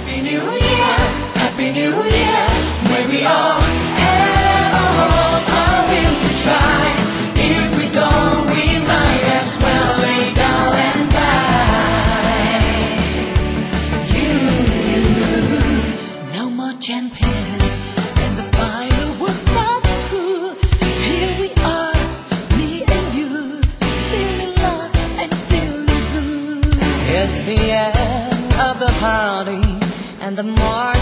Happy New Year, Happy New Year. May we all have our will to try. If we don't, we might as well lay down and die. No more champagne and the fireworks not cool. Here we are, me and you, feeling lost and feeling blue. It's the end of the party and the morning